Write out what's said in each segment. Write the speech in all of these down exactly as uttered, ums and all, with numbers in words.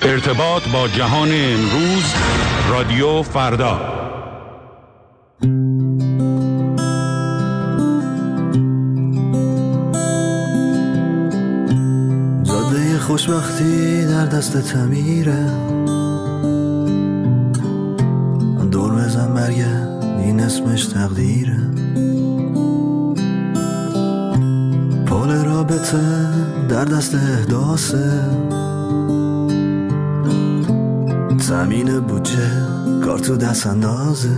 ارتباط با جهان امروز، رادیو فردا. جاده خوشبختی در دست تعمیره، دور بزن برگرد این اسمش تقدیره. پل رابطه در دست احداثه، زمین بودجه کار تو دست اندازه.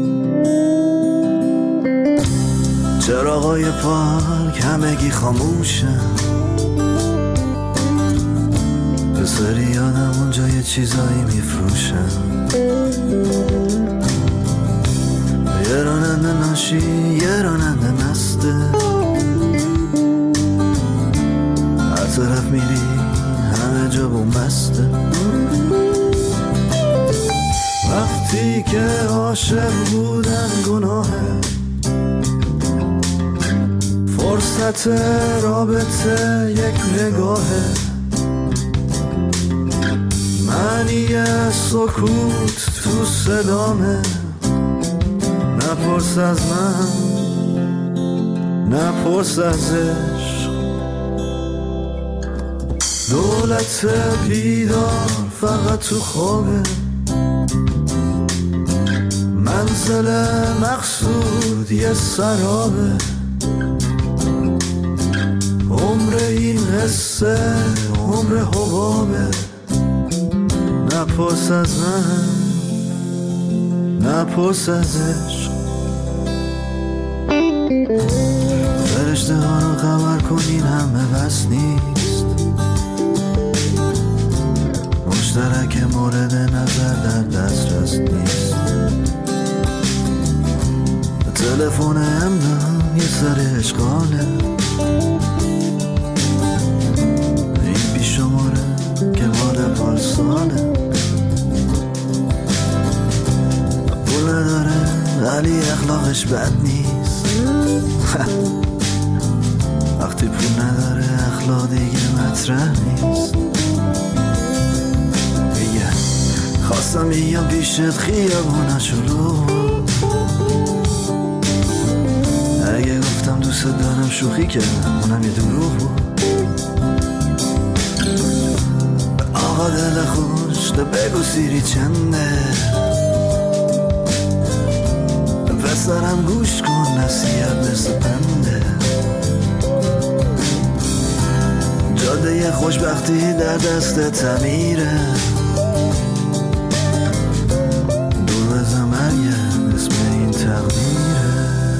چراغای پارک همگی خاموشن، پسری یادم اونجا یه چیزایی میفروشن. یه راننده ناشی یه راننده مسته، هر طرف میری همه جا بومبسته. وقتی که عاشق بودن گناهه، فرصت رابطه یک نگاهه. معنی سکوت تو صدامه، نپرس از من نپرس از عشق. دولت بیدار فقط تو خوابه، منزل مقصود یه سرابه. عمر این قصه عمر حبابه، نپرس از من نپرس از عشق. فرشته ها رو خبر کنین همه بس نیست، مشترک مورد نظر در دسترس نیست. تلفن امنا یه سر اشغاله، این بی شماره که مال پارساله. پول نداره ولی اخلاقش بد نیست، وقتی پول نداره اخلاق دیگه مطرح نیست. میگه خواستم بیام پیشت خیابونش رو، اگه گفتم دوست دارم شوخی کردم اونم یه دروغ بود. آقا دل خوش تو بگو سیری چنده، پسرم گوش کن نصیحت مثل پنده. جاده خوشبختی در دست تعمیره، دور بزن برگرد اسم این تقدیره.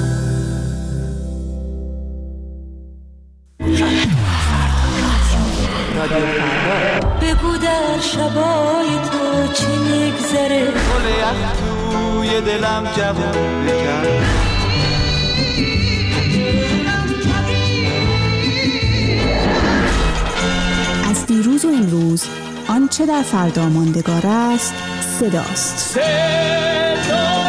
بگو در شبای تو چی میگذره، گل یخ توی دلم جوون بکرد. از دیروز و امروز آنچه در فردا ماندگار است صداست. صدا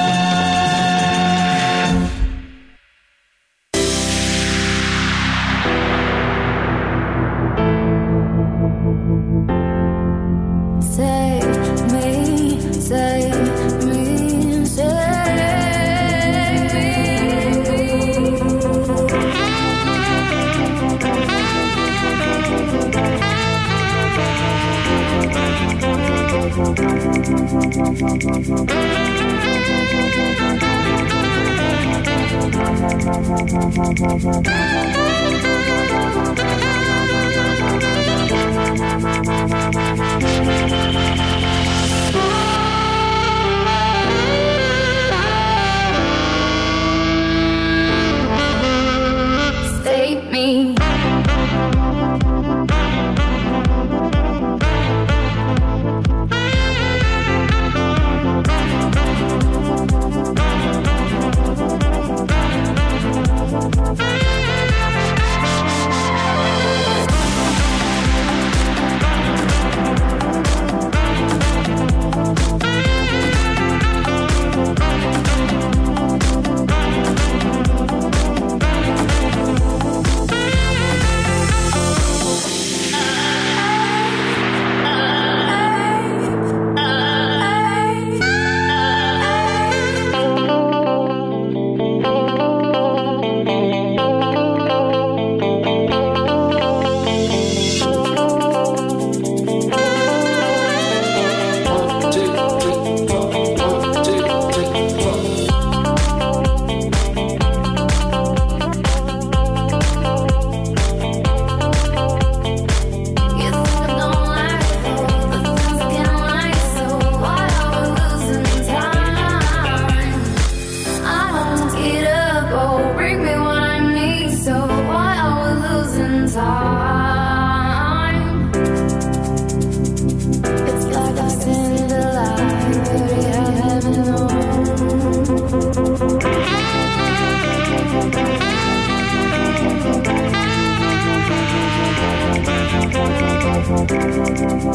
Save me.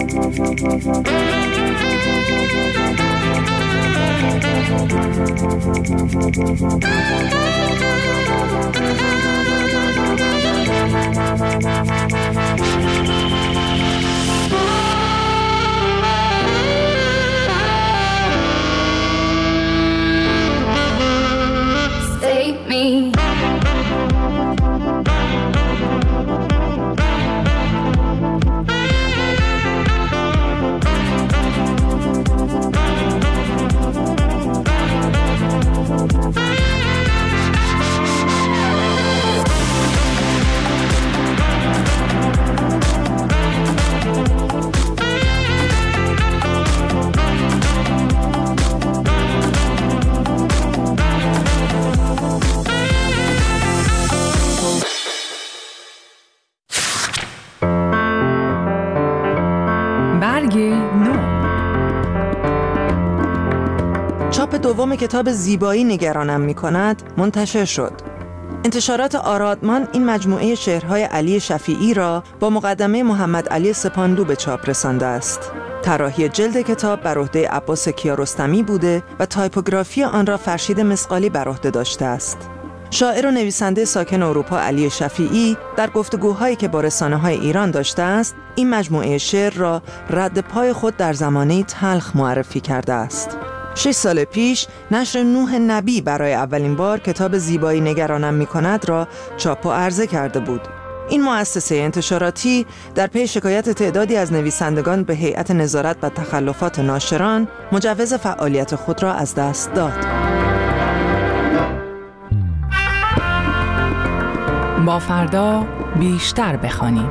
Save me. چاپ دوم کتاب زیبایی نگرانم می کند منتشر شد. انتشارات آرادمان این مجموعه شعرهای علی شفیعی را با مقدمه محمد علی سپاندو به چاپ رسانده است. طراحی جلد کتاب بر عهده عباس کیارستمی بوده و تایپوگرافی آن را فرشید مسقالی بر عهده داشته است. شاعر و نویسنده ساکن اروپا علی شفیعی در گفتگوهایی که با رسانه‌های ایران داشته است، این مجموعه شعر را رد پای خود در زمانه تلخ معرفی کرده است. شش سال پیش نشر نوح نبی برای اولین بار کتاب زیبایی نگرانم می کند را چاپ و عرضه کرده بود. این مؤسسه انتشاراتی در پی شکایت تعدادی از نویسندگان به هیئت نظارت و تخلفات ناشران مجوز فعالیت خود را از دست داد. با فردا بیشتر بخوانیم.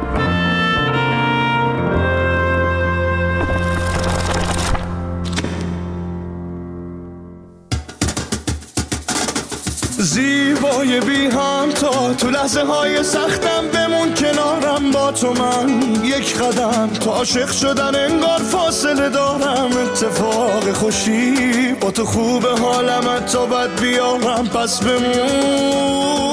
زیبای بی همتا تو لحظه های سختم بمون کنارم، با تو من یک قدم تو عاشق شدن انگار فاصله دارم. اتفاق خوشی با تو خوبه حالم تا بد بیارم، پس بمون.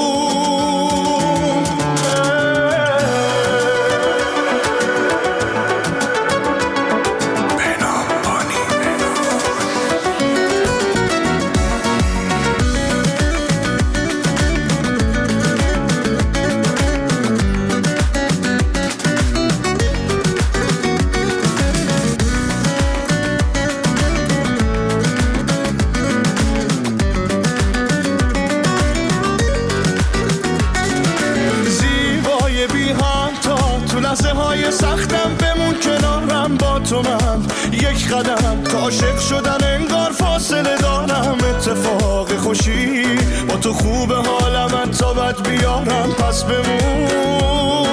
سختم بمون کنارم، با تو من یک قدم که عاشق شدن انگار فاصله دارم. اتفاق خوشی با تو خوبه حالم تا بد بیارم، پس بمون.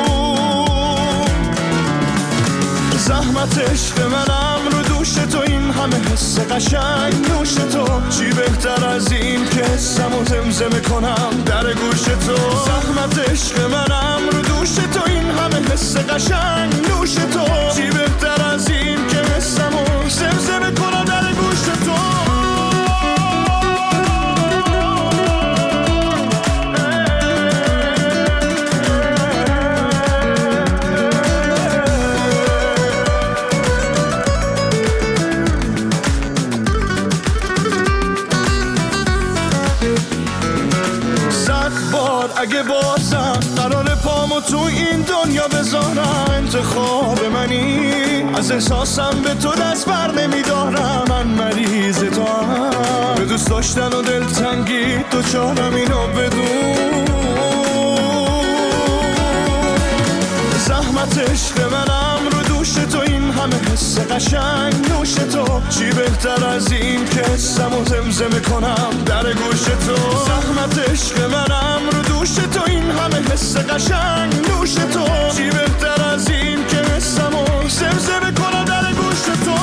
زحمت عشق منم رو دوش تو، این همه حس قشنگ نوش تو. چی بهتر از این که حسم و زمزمه کنم در گوش تو. زحمت عشق منم رو دوش تو، این همه حس قشنگ نوش تو. چی بهتر از این که حسم و زمزمه کنم در گوش تو. اگه بازم قرار پامو تو این دنیا بذارم، انتخاب منی از احساسم به تو دست بر نمیدارم. من مریض تو هم به دوست داشتن و دلتنگی تو چارم، اینو بدون. زحمت عشق منم رو دوش تو، این همه حس قشنگ نوش تو. چی بهتر از این که حسم و زمزمه کنم در گوش تو. زحمت عشق منم رو دوش تو، این همه حس قشنگ نوش تو. چی بهتر از این که حسم و زمزمه کنم در گوش تو.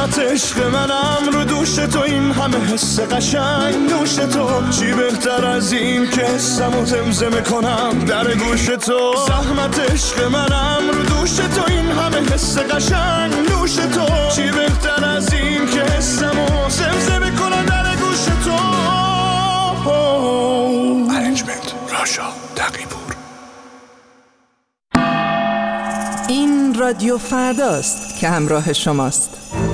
زحمت عشق منم رو دوش تو، این همه حس قشنگ نوش تو، چی بهتر از این که حسمو زمزمه کنم در گوش تو. زحمت عشق منم رو دوش تو، این همه حس قشنگ نوش تو، چی بهتر از این که حسمو زمزمه کنم در گوش تو. ارنجمنت راشا تقی‌پور. این رادیو فرداست که همراه شماست.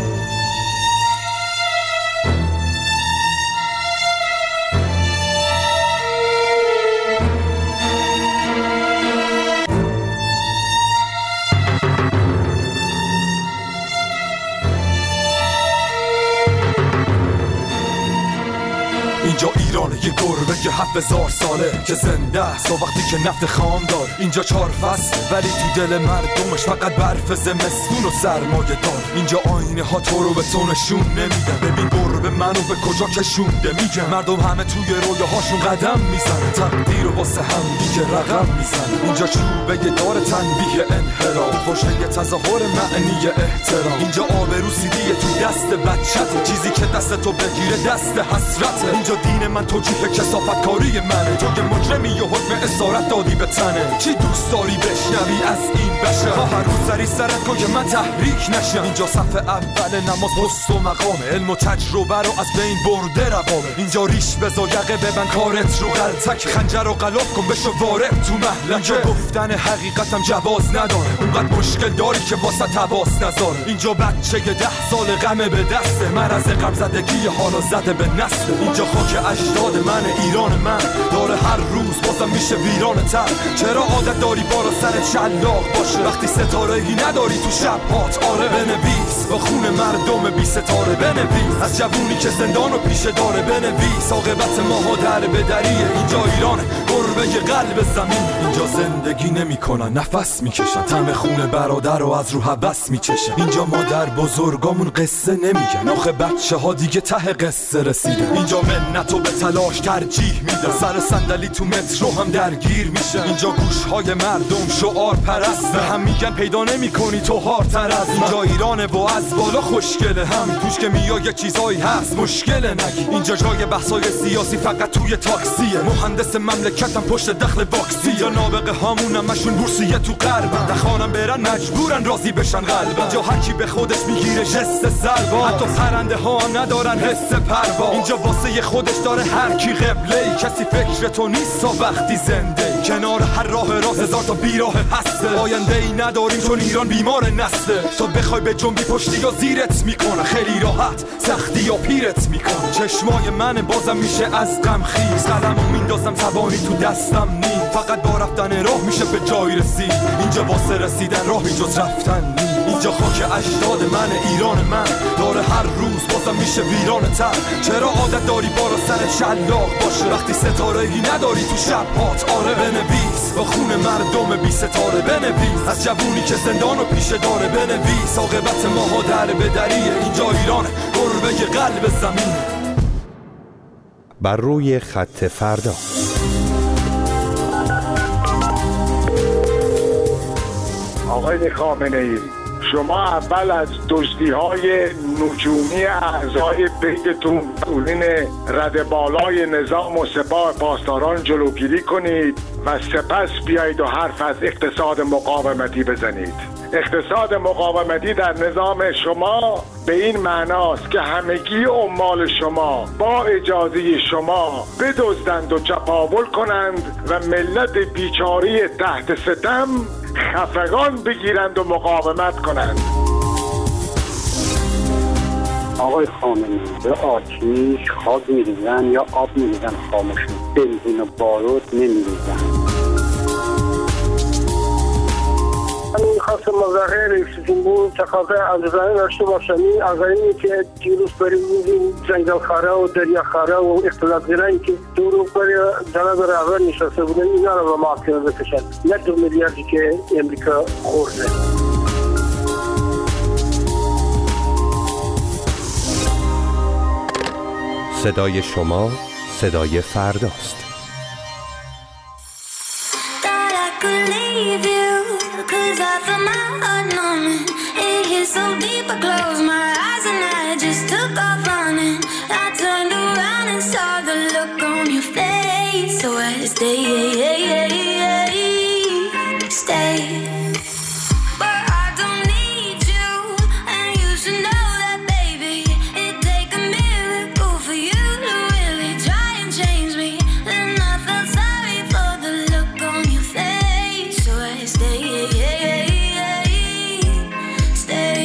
اینجا ایرانه، یه گربه که هفت هزار ساله که زنده است و وقتی که نفت خام دار. اینجا چهار فصل ولی تو دل مردمش فقط برف زمستون و سرمایه دار. اینجا آینه ها تو رو به تو نشون نمیدن، ببین گربه منو به کجا کشونده. میگن مردم همه توی رویاهاشون قدم میزنن، تقدیر و واسه هم دیگه رقم میزنن. اینجا چوبه دار تنبیه انحراف، خوشه تظاهر معنی احترام. اینجا آبرو سیدیه تو دست بچته، چیزی که دست تو بگیره دست حسرته. اینجا دین من توجیه کثافت کاری منه، تو که مجرمی و حکم اسارت دادی به تنه. چی دوست داری بشنوی از این بشر؟ ها هر روز سری سرت کن که من تحریک نشم. اینجا صف اول نماز پست و مقامه، علم و تجربه رو از بین برده روامه. اینجا ریش بزا یقه ببن کارت رو غلطک، خنجر رو غلاف کن بشو وارد تو محلکه. اینجا گفتن حقیقتم جواز نداره، اونقدر مشکل داری که واسه تباس نذاره. اینجا بچه ده سال غمه به دسته، مرض غم زدگی حالا زده به نسل. اینجا خاک اجداد من، ایران من داره هر روز بازم میشه ویران تر. چرا عادت داری بالا سر شلاق باشه وقتی ستاره ای نداری تو شب هات؟ آره بنویس با خون مردم بی ستاره، بنویس از جوونی که زندان رو پیشه داره، بنویس عاقبت ماها در به دریه. اینجا ایران گربه قلب زمین، اینجا زندگی نمیکنن نفس میکشن، طعم خون برادر رو از رو هوس میچشن. اینجا مادر بزرگامون قصه نمیگن، آخه بچه ها دیگه ته قصه رسیدن. اینجا منتو به تلاش ترجیح میدن، سر صندلی تو مترو هم درگیر میشن. اینجا گوشهای مردم شعار پرست، به هم میگن پیدا نمیکنی تو هارتر از. اینجا ایرانه و از بالا خوشگله، هم توش که میای یه چیزایی هست مشکله نگی. اینجا جای بحثای سیاسی فقط توی تاکسیه، مهندس مملکتم پشت دخل واکسی. اینجا نابغه هامونم مشون بورسیه تو غربن، دخانم برن مجبورن راضی بشن قلبن. اینجا هر کی به خودش میگیره جست سربا، حتی پرنده ها هم ندارن حس پروا. اینجا واسه خودش داره هر کی قبله، کسی فکر تو نیست تا وقتی زنده. کنار هر راه راست هزار تا بیراه هسته، آینده ای نداریم چون ایران بیمار نسته. تو بخوای به جنبی پشتی یا زیرت میکنه، خیلی راحت سختی یا پیرت میکنه. چشمای من بازم میشه از غم خیز، قلمو میندازم توانی تو دستم نی، فقط با رفتن راه میشه به جای رسید. اینجا واسه رسیدن راهی جز رفتن نی. اینجا خاک اجداد من، ایران من داره هر روز بازم میشه ویران تر. چرا عادت داری بالا سر شلاق باشه وقتی ستاره ای نداری تو شب هات؟ آره بنویس با خون مردم بی ستاره، بنویس از جوونی که زندان رو پیشه داره، بنویس عاقبت ماها در به دریه. اینجا ایران گربه قلب زمین. بر روی خط فردا. آقای خامنه‌ای، شما اول از دزدی‌های نجومی اعضای بیتتون مسئولین رده بالای نظام و سپاه پاسداران جلوگیری کنید و سپس بیایید و حرف از اقتصاد مقاومتی بزنید. اقتصاد مقاومتی در نظام شما به این معناست که همگی عمال شما با اجازه شما بدزدند و چپاول کنند و ملت بیچاره تحت ستم خفقان بگیرند و مقاومت کنند. آقای خامنه‌ای، به آتیش خاک می‌ریزن یا آب می‌ریزن خاموش، بنزین و بارود نمی‌ریزن. من می‌خواستم مظاهره رئیس جمهور تقاضای عزیزانه داشته باشم. این عزایمی که دیروز برای این جنگلخواره و دریاخواره و اقتصادگرایی که دورو برای جناب رهبر نشسته بودن، اینا رو به محاکمه بکشن، نه دو میلیاردی که امریکا خورده. صدای شما صدای فرداست. Cause I feel my heart numbing. It hits so deep, I close my eyes and off running. I turned around and saw the look on your face. So I stay, stay. But I don't need you, and you should know that, baby. It'd take a miracle for you to really try and change me. And I felt sorry for the look on your face. So I stay, stay.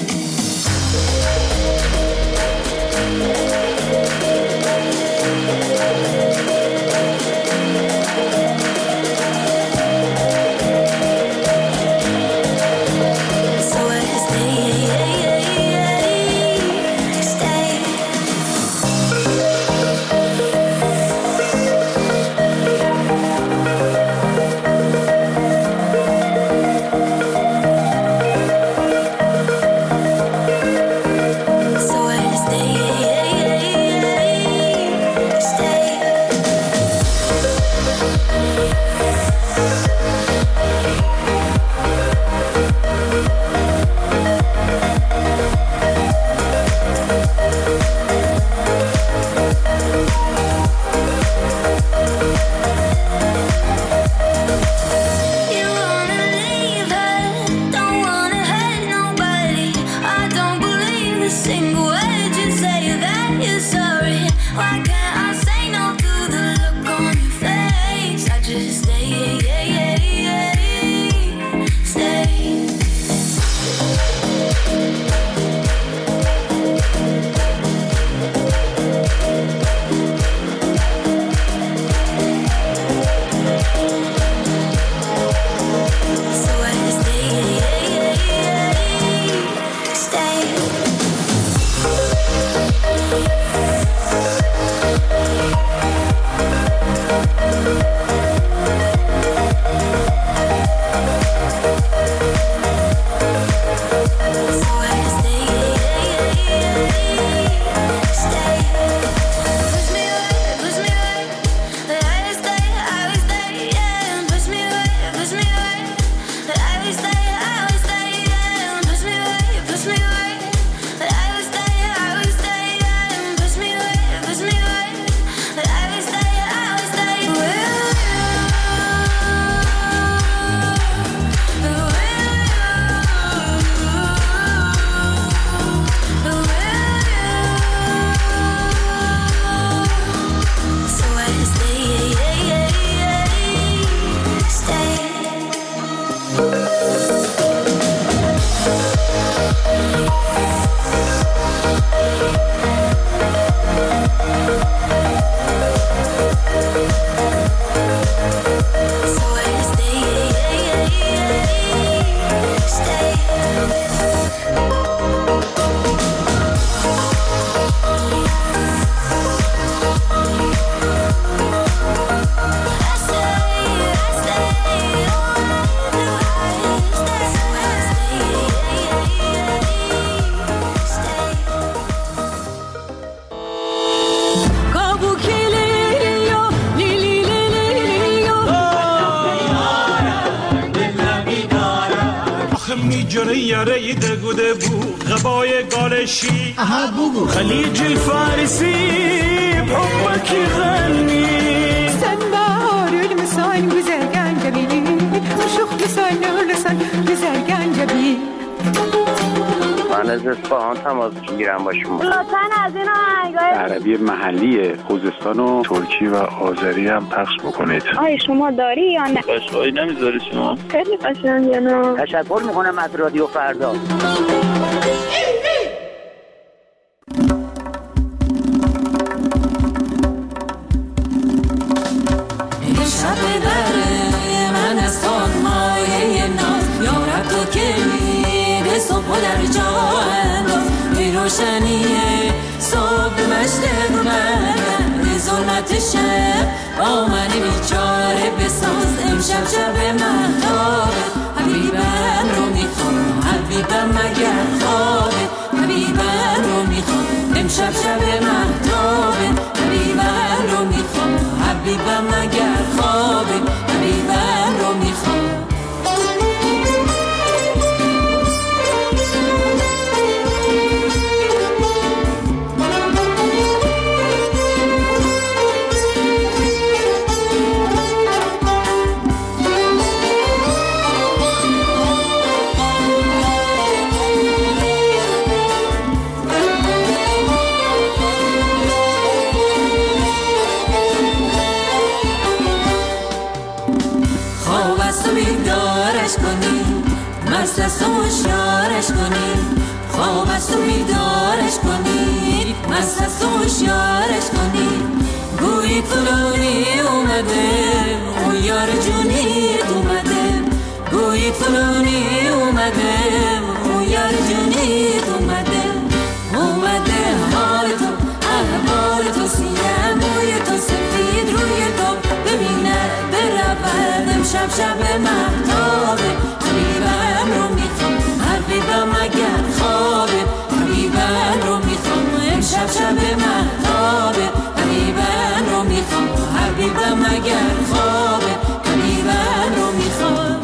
جوری یاره دگوده بو غبای گالشی خلیج الفارسی بحبك غني سنبار المسان güzel gencebi Aşık güzel nurlusan güzel gencebi من از اصفهان تماس میگیرم با شما. لطفاً از این آهنگای عربی محلی خوزستان و ترکی و آذری هم پخش بکنید. آیا شما داری یا نه؟ قشقایی نمیذاری شما؟ خیلی قشنگه نه. تشکر میکنم از رادیو فردا. شب دره من از خانمایه ناز یارب تو که میره صبح و در جا انداز ای روشنیه صبح مشرق من ظلمت شب با من بیچاره بساز امشب شب مهتابه حبیبم رو میخوام حبیبم مگر خوابه حبیبم رو میخوام امشب شب مهتابه حبیبم رو میخوام حبیبم مگر خوابه حبیبم رو میخوام کنیم، مست است و هوشیارش کنیم، خواب است و بیدارش کنیم، مست است و هوشیارش کنیم. گویی فلانی اومده، اون یار جونیت اومده، گویی فلانی اومده، اون یار جونیت اومده. اومده حال تو، احوال تو، سیاه موی تو، سفید روی تو، ببینه برود امشب شب مهتابه. حبیبم رو میخوام، حبیبم اگر خوابه، حبیبم رو میخوام امشب شب مهتابه. حبیبم رو میخوام، حبیبم اگر خوابه، حبیبم رو میخوام.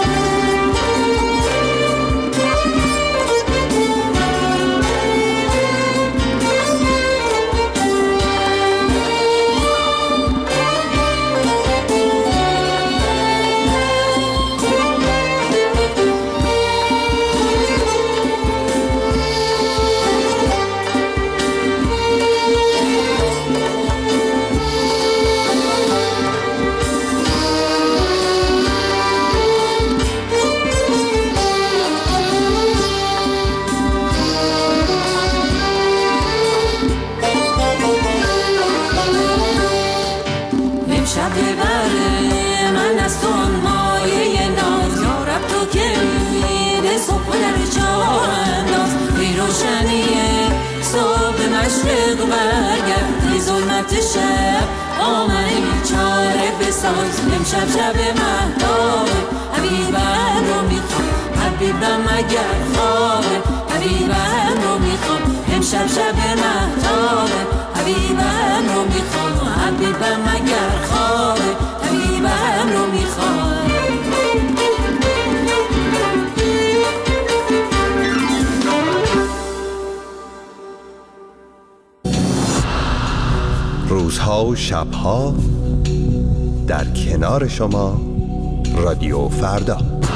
شب آمن بیچاره بساز امشب شب مهتابه. حبیبم رو میخوام، حبیبم اگر خوابه، حبیبم رو میخوام امشب شب مهتابه. حبیبم رو میخوام، حبیبم اگر خوابه، حبیبم رو میخوام. روزها و شبها در کنار شما رادیو فردا.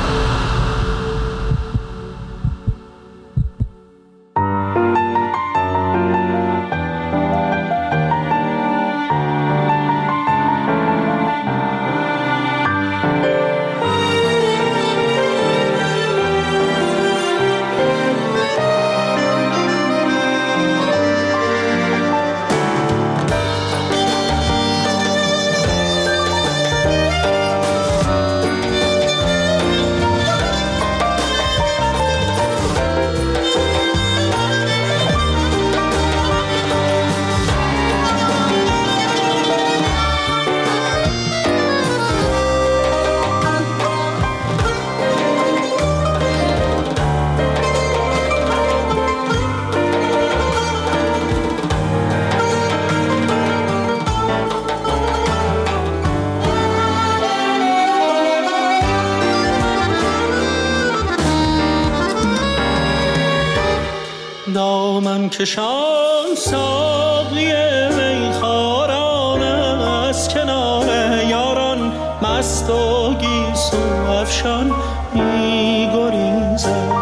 دامن کشان ساقی میخواران از کنار یاران، مست و گیسو افشان میگریزد.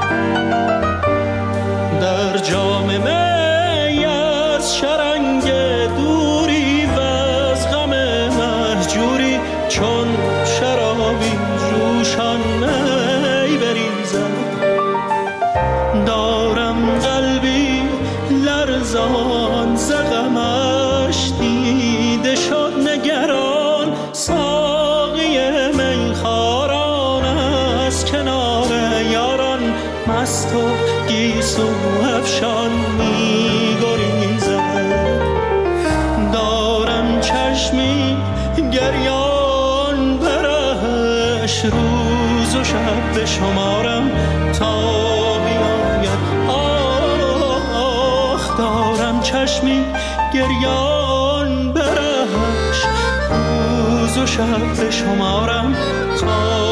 در جام می از شرنگ دوری و از غم مهجوری، چون شرابی جوشان می بریزد. دارم قلبی لرزان ز غمش دیده شد نگران، ساقی میخواران از کنار یاران، مست و گیسو افشان میگریزد. دارم چشمی گریان برش، روز و شب به شمارم تا چشمی گریان برش، روز و شب به شمارم تا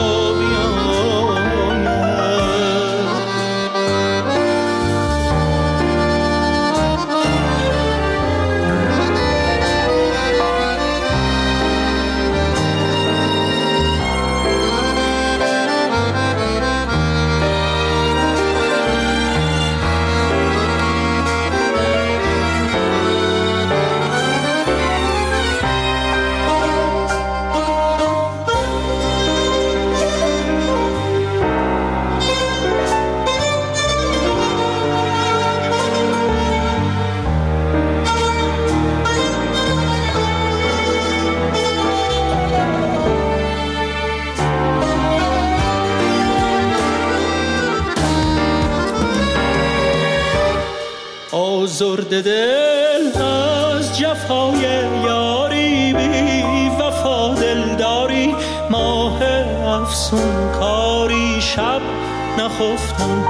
آزرده دل از جفای یاری بی وفا دلداری ماه افسون کاری شب نخفتم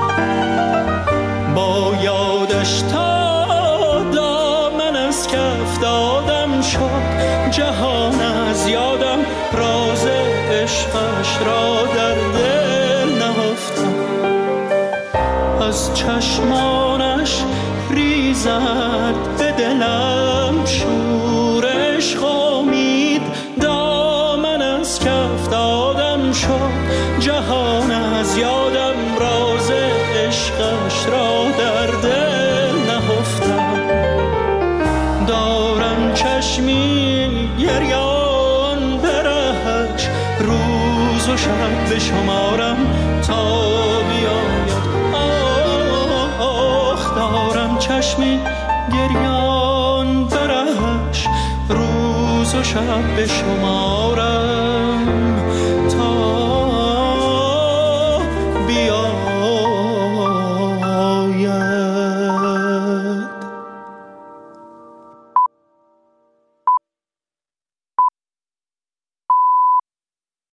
با یادش تا دامن از کف دادم شد جهان از یادم راز عشقش را در دل نهفتم از چشمانش ریزد به دلم شور عشق امید دامن از کف دادم شد جهان از یادم راز عشقش را در دل نهفتم دارم چشمی گریان برهش روز و شب به شمارم تا بیاید آخ دارم چشمی گریان برهش روز و شب به شمارم